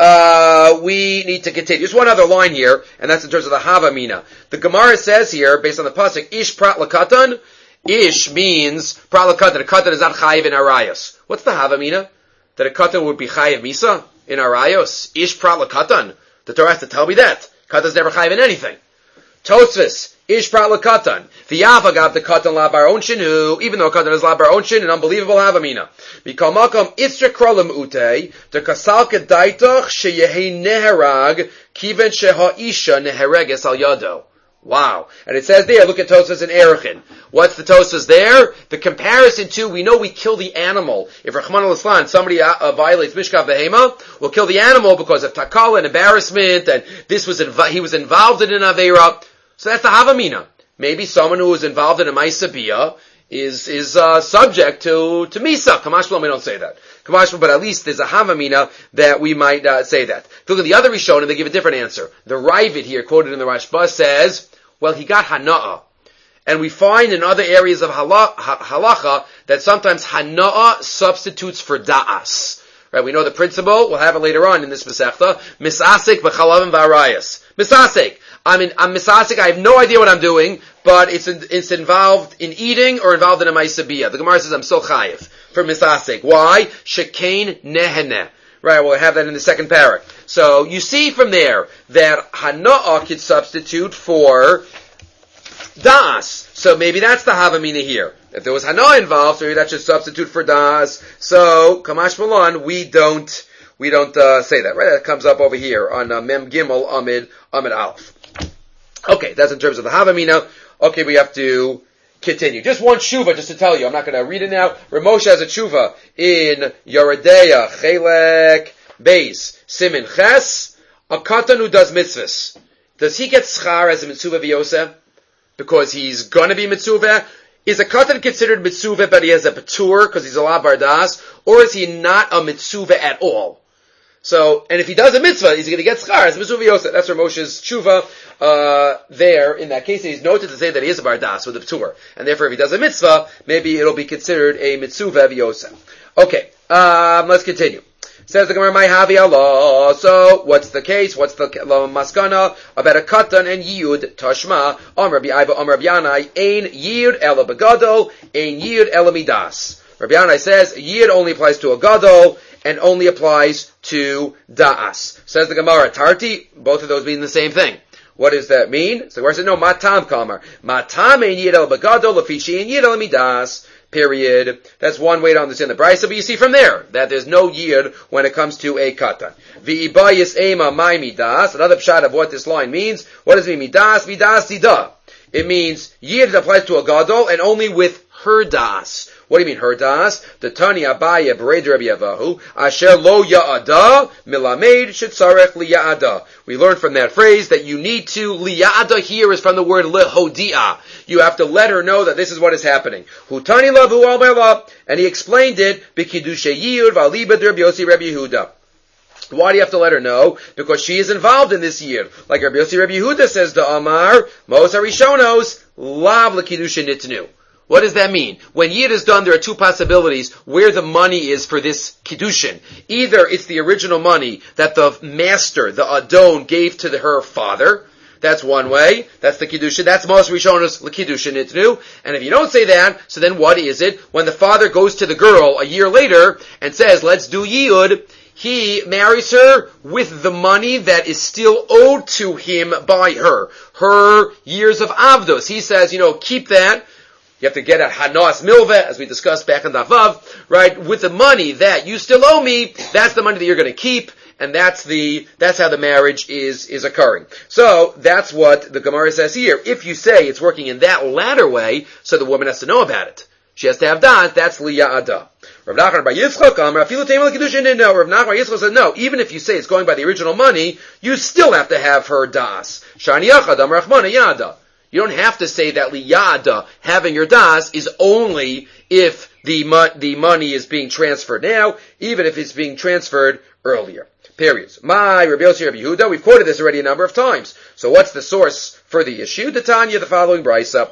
[SPEAKER 1] Uh, we need to continue. Just one other line here, and that's in terms of the Havamina. The Gemara says here, based on the pasuk, Ish prat lakatan. Ish means, prat lakatan. A katan is not chayiv in arayos. What's the Havamina? That a katan would be chayiv misa in arayos? Ish prat lakatan. The Torah has to tell me that. Katan's never chayiv in anything. Tosfos. Ish prat lakatan. V'yavagav the katan la bar onshin who, even though katan is la bar onshin, an unbelievable havamina. Mikal makam itzra krolam ute, the kasalka daitach sheyehi neherag, kiven sheha isha nehereges al yado. Wow. And it says there, look at Tosfos and Erechin. What's the Tosfos there? The comparison to, we know we kill the animal. If Rachmana litzlan, somebody uh, uh, violates Mishkav Behema, we'll kill the animal because of takal and embarrassment, and this was, inv- he was involved in an Aveira. So that's the Havamina. Maybe someone who is involved in a Maisa Bia is, is, uh, subject to, to Misa. Kamash Shalom, we don't say that. Kamash Shalom, but at least there's a Havamina that we might, uh, say that. If you look at the other Rishonim, they give a different answer. The Ravid here, quoted in the Rashba, says, well, he got Hana'ah. And we find in other areas of halacha that sometimes Hana'ah substitutes for Da'as. Right, we know the principle, we'll have it later on in this Masechta, Misasik b'chalavim v'arayas. Misasik. I'm in, I'm misasik, I have no idea what I'm doing, but it's in, it's involved in eating or involved in a maisabiyah. The Gemara says I'm still chayiv for misasik. Why? Shekain neheneh. Right, we'll have that in the second parak. So, you see from there that hana'ah could substitute for das. So maybe that's the havamina here. If there was hana'ah involved, so maybe that should substitute for das. So, kamash malan, we don't, we don't, uh, say that. Right, that comes up over here on uh, Mem Gimel Amid, Amid Aleph. Okay, that's in terms of the Havamina. Okay, we have to continue. Just one tshuva, just to tell you. I'm not going to read it now. Ramosha has a tshuva in Yoredeya, Chelek, Beis, Simin Ches, a katan who does mitzvahs. Does he get schar as a mitzvah v'yoseh? Because he's going to be mitzvah? Is a katan considered mitzvah but he has a patur because he's a la bardas? Or is he not a mitzvah at all? So, and if he does a mitzvah, he's going to get schar as a mitzvah v'yoseh. That's Ramosha's tshuva. Uh, there, in that case, he's noted to say that he is a bardas with a p'tur. And therefore, if he does a mitzvah, maybe it'll be considered a mitzvah v'yosem. Okay, um, let's continue. Says the Gemara, my havi Allah. So, what's the case? What's the maskana about a katan and yiyud tashma? Amar bi'ayva, Amar Yanai, ein yiyud ela begadol, ein yiyud ela midas. Rabbi Yanai says yiyud only applies to a gadol and only applies to da'as. Says the Gemara, tarti, both of those mean the same thing. What does that mean? So the Gemara says, no, matam kamar. Matam ein yiyud ela begadol, lefishi ein yiyud ela midas. Period. That's one way to understand the brisa, but you see from there that there's no yid when it comes to a katan. V'ibayis ema my midas. Another pshat of what this line means. What does it mean? Midas, midas, dida. It means yid applies to a gadol and only with her das. What do you mean her das? The Tani Abaya Bered Rabbi Avahu Asher lo ya'ada milamed shetzarech liya'ada. We learned from that phrase that you need to liya'ada here is from the word lehodia. You have to let her know that this is what is happening. Hutani lavu al bela, and he explained it b'kiddushay yiyud v'alibad Rabbi Yossi Rabbi Yehuda. Why do you have to let her know? Because she is involved in this year. Like Rabbi Yossi Rabbi Yehuda says to Amar, Mos harishonos lav l'kiddushay nitnu. What does that mean? When Yid is done, there are two possibilities where the money is for this Kiddushin. Either it's the original money that the master, the Adon, gave to the, her father. That's one way. That's the Kiddushin. That's Mos Rishonos L'Kiddushin Itnu. And if you don't say that, so then what is it? When the father goes to the girl a year later and says, let's do Yiyud, he marries her with the money that is still owed to him by her. Her years of Avdos. He says, you know, keep that. You have to get a Hanas Milveh, as we discussed back in Davav, right? With the money that you still owe me, that's the money that you're going to keep, and that's the, that's how the marriage is, is occurring. So, that's what the Gemara says here. If you say it's working in that latter way, so the woman has to know about it. She has to have das, that's liya'ada. Rav Nachman bar Yitzchak Amar, afilu teimel l'kiddushin didn't know. Rav Nachman bar Yitzchak said, no, even if you say it's going by the original money, you still have to have her das. Shani yachad Amar Rachmana yada. You don't have to say that liyada, having your das, is only if the mo- the money is being transferred now, even if it's being transferred earlier. Periods. My Rabbi Yossi Rabbi Yehuda, we've quoted this already a number of times. So what's the source for the issue? The Tanya, the following brisa.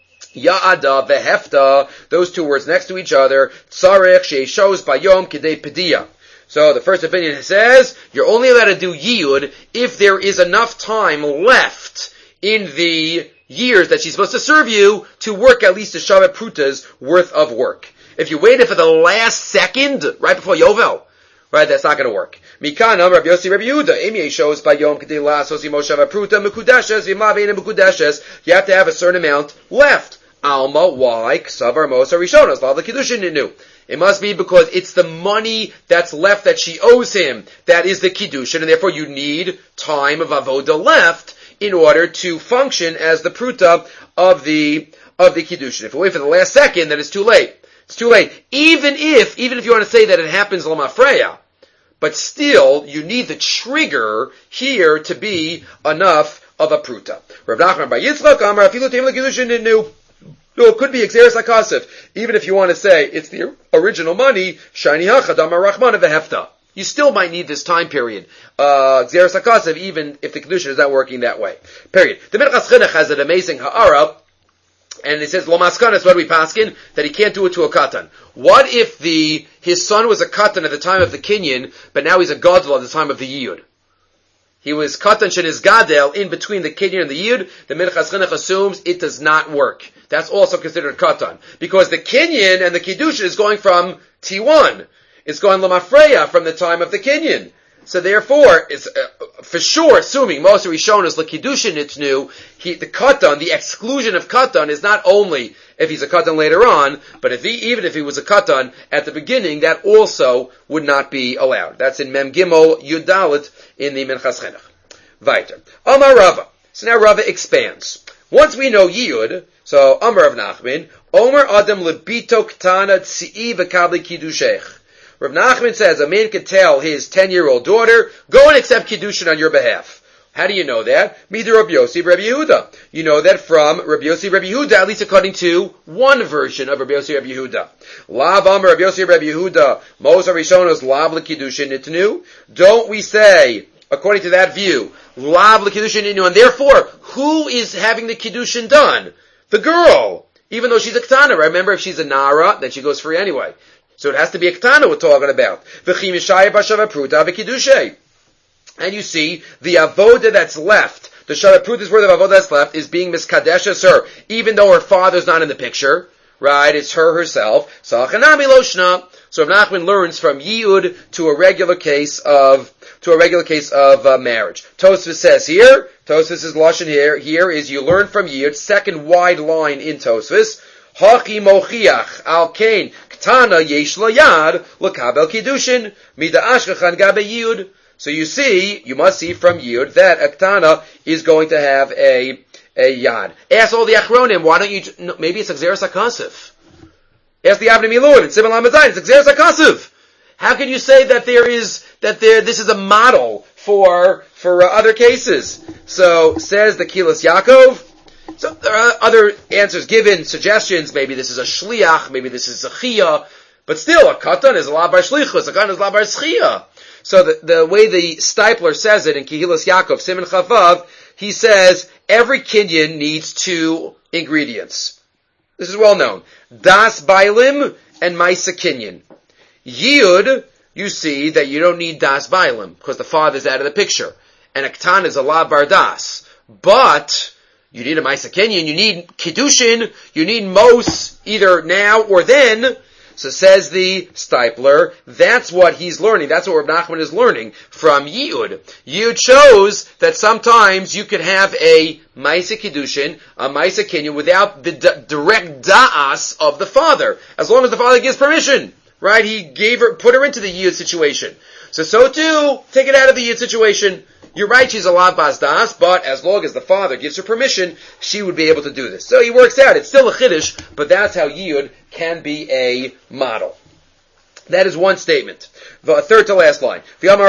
[SPEAKER 1] Ya'ada vehefta, those two words next to each other, tzarech sheishos bayom kidei pediya. So the first opinion says, you're only allowed to do yiyud if there is enough time left in the years that she's supposed to serve you to work at least a Shabbat Pruta's worth of work. If you waited for the last second, right before Yovel, right, that's not going to work. Mikan Rabbi Yossi Rabbi Yehuda, Emi shows by Yom Kedei Lasos Yimo Shabbat Pruta Mekudeshes V'Ma Ve'Ein Mekudeshes. You have to have a certain amount left. Alma, why? Ksavar Mos Harishonos Lav L'Kiddushin Ninu. It must be because it's the money that's left that she owes him that is the Kiddushin, and therefore you need time of Avoda left in order to function as the pruta of the of the kiddushin. If you wait for the last second, then it's too late. It's too late. Even if even if you want to say that it happens l'mafreya, but still you need the trigger here to be enough of a pruta. Rav Nachman bar Yitzchak Amar afilu teim l'kiddushin ninu. No, it could be Xeris HaKasif. Even if you want to say it's the original money, Shani Hachad Amar Rachmana v'hefta. You still might need this time period. Uh, Xeris HaKasav, even if the Kedushin is not working that way. Period. The Minchas Chinuch has an amazing ha'ara, and it says, Lo Maskanas, what do we paskin? That he can't do it to a katan. What if the, his son was a katan at the time of the kinyan, but now he's a gadol at the time of the yiyud? He was katan shenis gadel in between the kinyan and the yiyud. The Minchas Chinuch assumes it does not work. That's also considered katan. Because the kinyan and the Kedushin is going from T one. It's going Lamafreya from the time of the kinyan. So therefore, it's uh, for sure, assuming Mos Harishonos L'Kiddushin Nitnu, he, the katan, the exclusion of katan is not only if he's a katan later on, but if he, even if he was a katan at the beginning, that also would not be allowed. That's in Mem Gimel Yudalit in the Minchas Chinuch. Weiter. Amar Rava. So now Rava expands. Once we know Yiyud, so Amar of Nachman, Omer Adam Lebito Ktana Tzi'i V'Kabli Kiddushech. Rav Nachman says a man could tell his ten-year-old daughter, go and accept Kiddushin on your behalf. How do you know that? Midir Rabbi Yossi Rabbi Yehuda. You know that from Rabbi Yossi Rabbi Yehuda, at least according to one version of Rabbi Yossi Rabbi Yehuda. Lav Amar Rabbi Yossi Rabbi Yehuda, Mos Harishonos Lav L'Kiddushin Nitnu. Don't we say, according to that view, Lav L'Kiddushin Nitnu, and therefore, who is having the Kiddushin done? The girl. Even though she's a Ketana, remember if she's a Nara, then she goes free anyway. So it has to be a Ketana we're talking about. V'chi Mishaya b'Shava Pruta v'Kiddushay. And you see, the avoda that's left, the Shava Pruta's word of avoda that's left, is being miskadeshes her, even though her father's not in the picture, right? It's her herself. So Chanami Loshna. So Rav Nachman learns from Yiyud to a regular case of, to a regular case of uh, marriage. Tosfos says here, Tosfos' lashon here, here is you learn from Yiyud, second wide line in Tosfos, Haki mochiach al kain ktana yesh layad l'kabel kiddushin mida ashkachan gabe Yiyud. So you see, you must see from Yud that a Ktana is going to have a, a Yad. Ask all the Achronim, why don't you, maybe it's Xeris HaKasif. Ask the Avnei Milud, it's Simon Lamazai, it's Xeris HaKasif. How can you say that there is, that there, this is a model for, for uh, other cases? So, says the Kilas Yaakov. So, there are other answers given, suggestions, maybe this is a Shliach, maybe this is a Chia, but still, a Katan is a Labar Shlichus, a Katan is a Labar Schia. So the, the way the Stipler says it in Kehilas Yaakov, Siman Chavav, he says every kinyan needs two ingredients. This is well known. Das Bailim and Maisa Kinyan. Yiyud, you see that you don't need Das Bailim, because the father's out of the picture. And Aktan is a La Bardas. But, you need a Maisa Kinyan, you need Kiddushin, you need Mos, either now or then. So says the Stipler, that's what he's learning. That's what Rav Nachman is learning from Yiyud. Yiyud shows that sometimes you could have a Maisa Kiddushin, a Maisa Kinyan, without the d- direct da'as of the father. As long as the father gives permission. Right? He gave her, put her into the Yiyud situation. So, so too, take it out of the Yiyud situation. You're right, she's a lav bas das, but as long as the father gives her permission, she would be able to do this. So he works out. It's still a chiddush, but that's how Yiyud can be a model. That is one statement. The third to last line.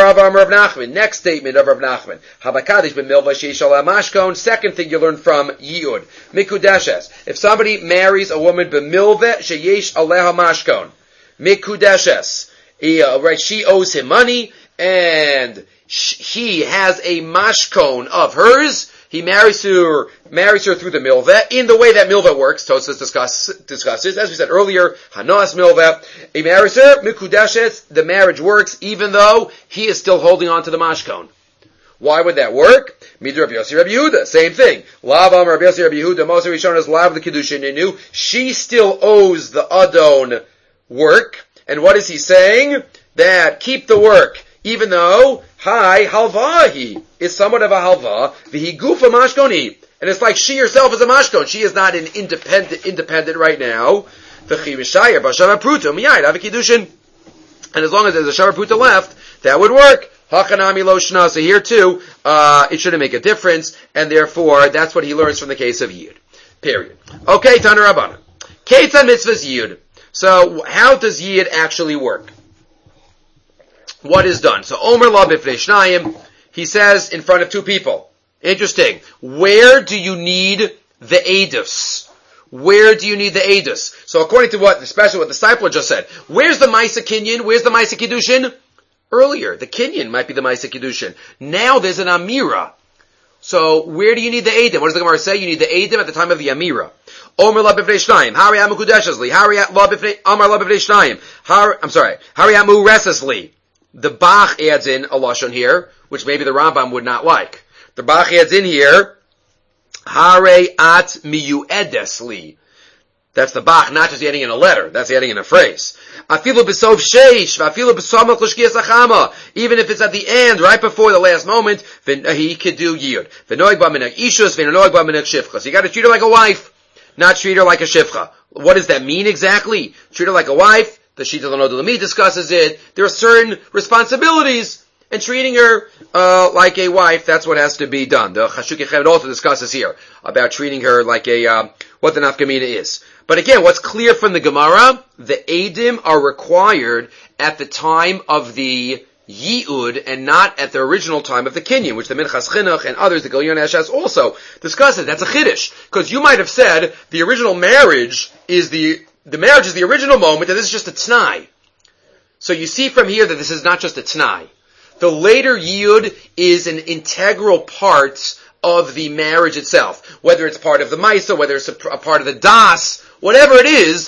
[SPEAKER 1] Next statement of Rav Nachman. Habakadish b'milva sheish ala mashkon. Second thing you learn from Yiyud. Mikudeshes. If somebody marries a woman b'milva sheyesh aleha mashkon. Mikudeshes. Uh, right, she owes him money, and he has a mashkon of hers. He marries her, marries her through the milveh. In the way that milveh works, Tosfos discuss, discusses, as we said earlier, Hanoas milveh. He marries her, mikudeshes, the marriage works, even though he is still holding on to the mashkon. Why would that work? Midra Rabbi Yossi Rabbi Yehuda, same thing. Lavam Rabbi Yossi Rabbi Yehuda, Moshe Rishon is lav the kiddushin ninu. She still owes the adon work. And what is he saying? That keep the work. Even though, hi, halvahi is somewhat of a halva, vihi gufa mashkoni. And it's like she herself is a mashkon. She is not an independent, independent right now. V'chi mishayir b'shava pruta miyayid have a kiddushin. And as long as there's a shava pruta left, that would work. Hachanami lo shna. So here too, uh, it shouldn't make a difference, and therefore, that's what he learns from the case of Yid. Period. Okay, Tana Rabbana. Keitzad mitzvahs Yid. So, how does Yid actually work? What is done? So, Omer la b'fnei shnayim, he says in front of two people. Interesting. Where do you need the edus? Where do you need the edus? So, according to what, especially what the disciple just said, where's the Maisa Kinyan? Where's the Maisa Kiddushin? Earlier, the Kinyan might be the Maisa Kiddushin. Now there's an Amira. So, where do you need the Edim? What does the Gemara say? You need the Edim at the time of the Amira. Omer la b'fnei shnayim. Hari amu kudeshesli. Hari la b'fnei, Amar la b'fnei shnayim. I'm sorry. Hari amu resesli. The Bach adds in a lashon here, which maybe the Rambam would not like. The Bach adds in here, Hare at miyuedesli. That's the Bach, not just adding in a letter. That's adding in a phrase. Afilu b'sof sheish, v'afilu b'samach l'shkiyas achama. Even if it's at the end, right before the last moment, he could do yiyud. V'noig b'minag ishus, v'noig b'minag shifcha. So you gotta treat her like a wife, not treat her like a shifcha. What does that mean exactly? Treat her like a wife. The Shita L'Nodolami discusses it. There are certain responsibilities, and treating her uh, like a wife, that's what has to be done. The Chashuk Yecheved also discusses here about treating her like a, uh, what the nafkamina is. But again, what's clear from the Gemara, the Eidim are required at the time of the Yi'ud and not at the original time of the Kinyan, which the Minchas Chinuch and others, the Gilyon Ashas also discusses. That's a Chiddush. Because you might have said the original marriage is the The marriage is the original moment, and this is just a t'nai. So you see from here that this is not just a t'nai. The later yiyud is an integral part of the marriage itself. Whether it's part of the maisa, whether it's a, a part of the das, whatever it is,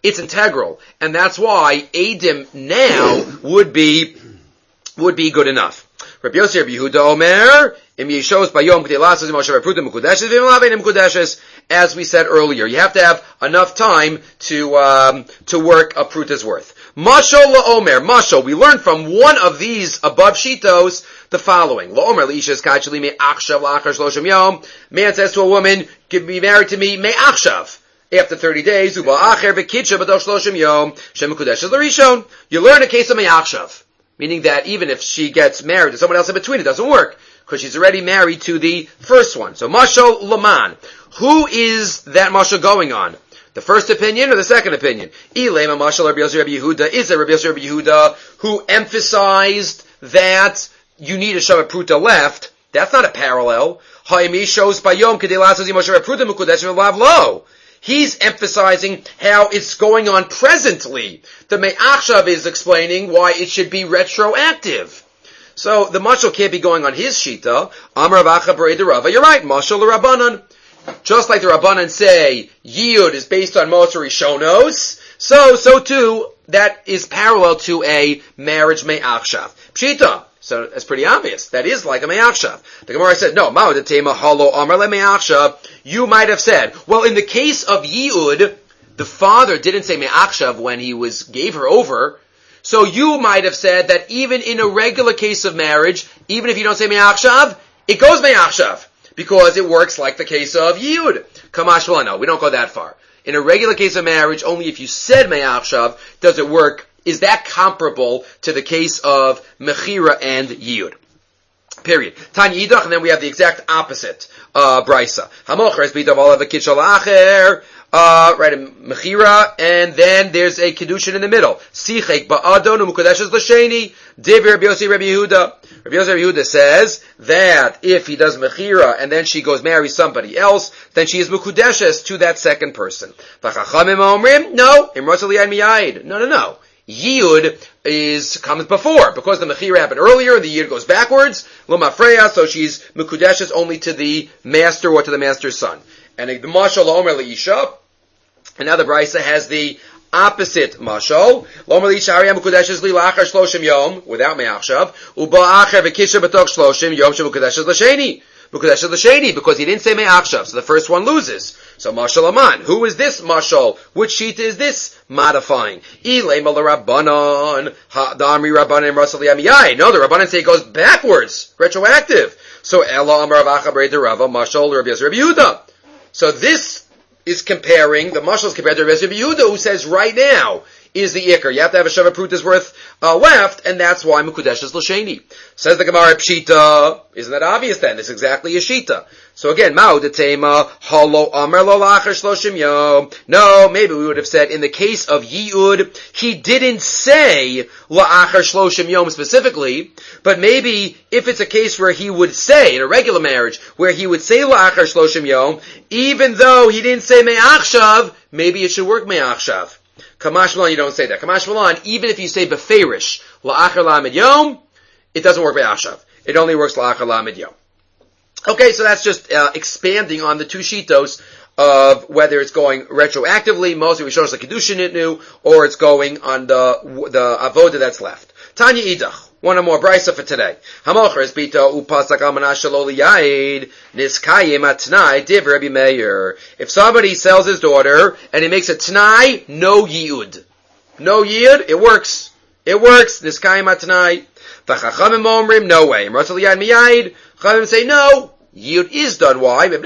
[SPEAKER 1] it's integral. And that's why Eidim now would be, would be good enough. Rabbi Yossi, Rabbi Yehuda Omer, Im Yeshos Bayom K'dei Lassos Im Moshe Repruta Mekudeshes V'Im Lavein Mekudeshes. As we said earlier, you have to have enough time to um, to work a pruta's worth. Mashal LaOmer, Mashal. We learned from one of these above shitos the following: LaOmer Leisha Skachli Me Achshav La'achar Shloshim Yom. Man says to a woman, "Give me married to me Me Achshav." After thirty days, Uba Acher V'Kidsha B'Dosh Shloshim Yom Shem Mekudeshes L'Rishon. You learn a case of Me Achshav. Meaning that even if she gets married to someone else in between, it doesn't work, because she's already married to the first one. So, Mashal Laman. Who is that Mashal going on? The first opinion or the second opinion? Ilema Mashal Rabbi Yossi Rabbi Yehuda. Is it Rabbi Yossi Rabbi Yehuda who emphasized that you need a Shabbat Pruta left? That's not a parallel. Ha'imi shows Bayom Kedei Lassos Im Moshe Pruta Mekudesh V'Lav Lo. He's emphasizing how it's going on presently. The Me'achshav is explaining why it should be retroactive. So the mashal can't be going on his shita. Amar Rav Acha B'rei Rava. You're right. Mashal Rabbanan. Just like the Rabbanan say Yiyud is based on Moshe Rishonos, so so too that is parallel to a marriage Me'achshav. Pshita. So it's pretty obvious. That is like a me'achshav. The Gemara said, no, ma'odetema halo amar le me'achshav. You might have said, well, in the case of Yiyud, the father didn't say me'achshav when he was, gave her over. So you might have said that even in a regular case of marriage, even if you don't say me'achshav, it goes me'achshav. Because it works like the case of Yiyud. Kamash v'la, no, we don't go that far. In a regular case of marriage, only if you said me'achshav does it work. Is that comparable to the case of Mechira and Yiyud? Period. Tanya Yidach, and then we have the exact opposite, uh, Brisa. Hamocher es bitav olav v'kitshal acher, uh, right, Mechira, and then there's a Kedushin in the middle. Sichek ba'adon u'mukadeshes l'sheni, div Rabbi Yossi Rabbi Yehuda. Rabbi Yossi Rabbi Yehuda says that if he does Mechira and then she goes marry somebody else, then she is mukudeshes to that second person. V'chachamim omrim, no, imrosel yad miyayid. No, no, no. Yiyud is, comes before, because the Mechira happened earlier, and the Yiyud goes backwards, Lo Mafreya, so she's Mekudeshes only to the master or to the master's son. And the Mashal Omer Leisha, and now the Brisa has the opposite Mashal, Lo Omer Leisha Hariyah Mekudeshes Li Lachar Shloshim Yom, without Me'achshav, Uba Acher V'Kisha B'Tok Shloshim Yom She Mekudeshes L'Sheni. Mekudeshes L'Sheni, because he didn't say Me'achshav, so the first one loses. So Mashal Aman, who is this Mashal? Which sheet is this modifying? Ilema l'Rabbanon, ha'damri Rabbanon Rasal Yamiyai. No, the Rabbanon say it goes backwards, retroactive. So Ela Amar Rav Acha B'rei Rava, Mashal Rabbi Yossi Rabbi Yehuda. So this is comparing, the Mashal is compared to Rabbi Yossi Rabbi Yehuda, who says right now is the Iker. You have to have a Shavah Prutas worth uh, left, and that's why Mekudesh is L'Sheni. Says the Gemara Pshita. Isn't that obvious then? It's exactly a Shita. So again, Ma'u Detema, Halo Amar Lo Lachar Shloshim Yom. No, maybe we would have said in the case of Yiyud, he didn't say La'achar Shloshim Yom specifically, but maybe if it's a case where he would say, in a regular marriage, where he would say La'achar Shloshim Yom, even though he didn't say Me'achshav, maybe it should work Me'achshav. Kamash Malan, you don't say that. Kamash Malan, even if you say Beferish, La'achar Lamed Yom, it doesn't work Me'achshav. It only works La'achar Lamed Yom. Okay, so that's just uh, expanding on the two shitos of whether it's going retroactively, mostly we show us the Kedushin it knew, or it's going on the the Avoda that's left. Tanya Idach, one or more Brisa for today. Hamocher es bita upasak almanash shaloli yaid niskayim atnai div Rabbi Meir. If somebody sells his daughter and he makes a tnai, no yiyud. No yiyud, it works. It works. Niskayim atnai. V'chachamim omrim, no way. Imratzal yad miyayid. Chachamim say no. Yiyud is done. Why? You made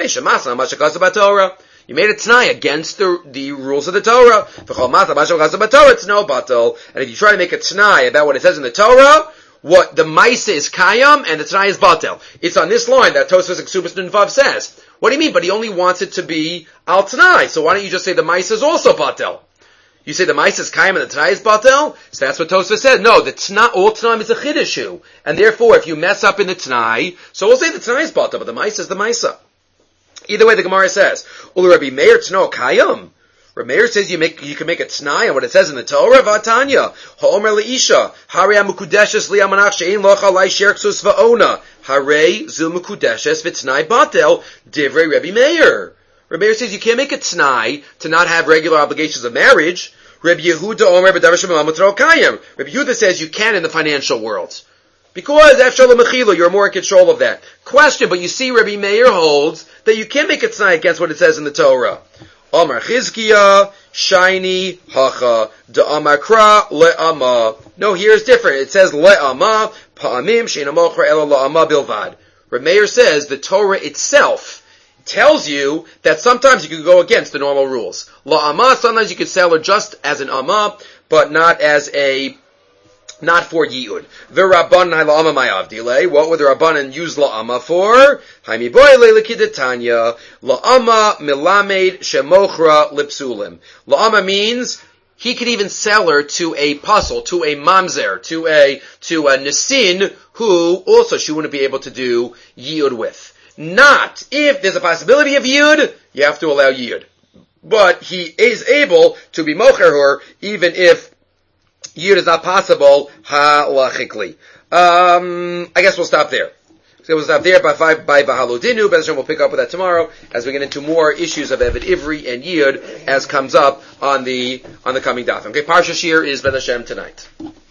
[SPEAKER 1] a t'nai against the, the rules of the Torah. It's no batal. And if you try to make a t'nai about what it says in the Torah, what the Maisa is Kayam and the t'nai is batal. It's on this line that Tosfos Ksubas Nunvav says. What do you mean? But he only wants it to be al t'nai. So why don't you just say the Maisa is also batal? You say the Maisa is Kayam and the t'nai is batal? So that's what Tosfos said. No, the t'nai, all t'nai is a chidushu. And therefore, if you mess up in the t'nai, so we'll say the t'nai is batal, but the Maisa is the Maisa. Either way, the Gemara says, Ul Rabbi Meir t'no Kayam. Rabbi Meir says you make, you can make a t'nai on what it says in the Torah. V'atanya. Ha'omer le'isha. Harei ha'mukudeshes li'amanach she'ein locha lai sherksus va'ona. Harei zil mukudeshes v't'nai batel. Divrei Rabbi Meir. Rabbi Meir says you can't make a t'nai to not have regular obligations of marriage. Rabbi Yehuda Omer b'davar shemamotro kayim. Rabbi Yehuda says you can in the financial world. Because after Mechila, you're more in control of that. Question, but you see Rabbi Meir holds that you can't make a tzai against what it says in the Torah. Amar Chizkiya, Shiny, Hacha, Da'amar Kra, Le'ama. No, here's different. It says Le'ama, Pa'amim, Sheina Mochra, Ela La'ama Bilvad. Rabbi Meir says the Torah itself tells you that sometimes you can go against the normal rules. La'ama, sometimes you can sell her just as an Amma, but not as a Not for Yiyud. The Rabban La'ama Mayavdile. What would the Rabbanan use La'ama for? Haimi Boyle Likidetanya. La'ama Milamed Shemochra Lipsulim. La'ama means he could even sell her to a puzzle, to a mamzer, to a, to a Nisin, who also she wouldn't be able to do Yiyud with. Not if there's a possibility of Yiyud, you have to allow Yiyud. But he is able to be Mocher her, even if Yud is not possible, halachically. Um, I guess we'll stop there. So we'll stop there by five, by Bahaludinu. Bez Hashem, we'll pick up with that tomorrow as we get into more issues of Eved Ivri and Yud as comes up on the, on the coming daf. Okay, Parsha Shir is Bez Hashem tonight.